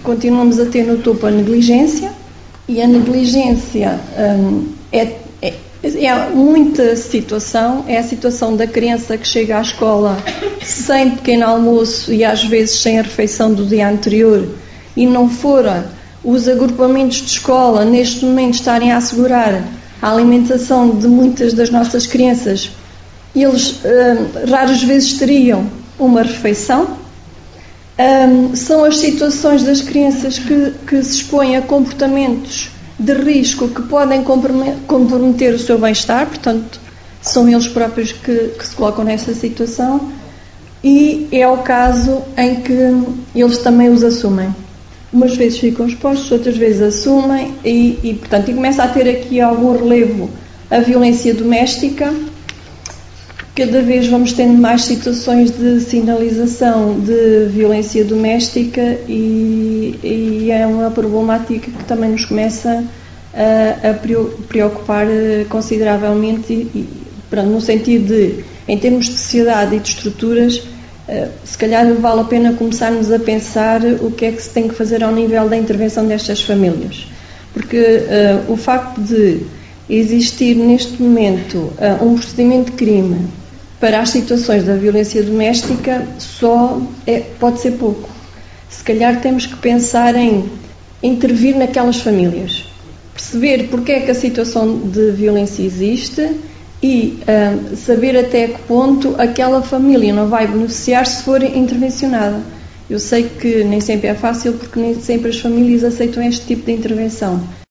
Continuamos a ter no topo a negligência, e a negligência é muita situação. É a situação da criança que chega à escola sem pequeno almoço e às vezes sem a refeição do dia anterior, e não fora os agrupamentos de escola neste momento estarem a assegurar a alimentação de muitas das nossas crianças, eles raras vezes teriam uma refeição. São as situações das crianças que se expõem a comportamentos de risco que podem comprometer o seu bem-estar, portanto, são eles próprios que se colocam nessa situação, e é o caso em que eles também os assumem. Umas vezes ficam expostos, outras vezes assumem, e começa a ter aqui algum relevo a violência doméstica. Cada vez vamos tendo mais situações de sinalização de violência doméstica, e é uma problemática que também nos começa a preocupar consideravelmente, no sentido de, em termos de sociedade e de estruturas, se calhar vale a pena começarmos a pensar o que é que se tem que fazer ao nível da intervenção destas famílias. Porque o facto de existir neste momento um procedimento de crime para as situações da violência doméstica pode ser pouco. Se calhar temos que pensar em intervir naquelas famílias, perceber porque é que a situação de violência existe e saber até que ponto aquela família não vai beneficiar se for intervencionada. Eu sei que nem sempre é fácil, porque nem sempre as famílias aceitam este tipo de intervenção.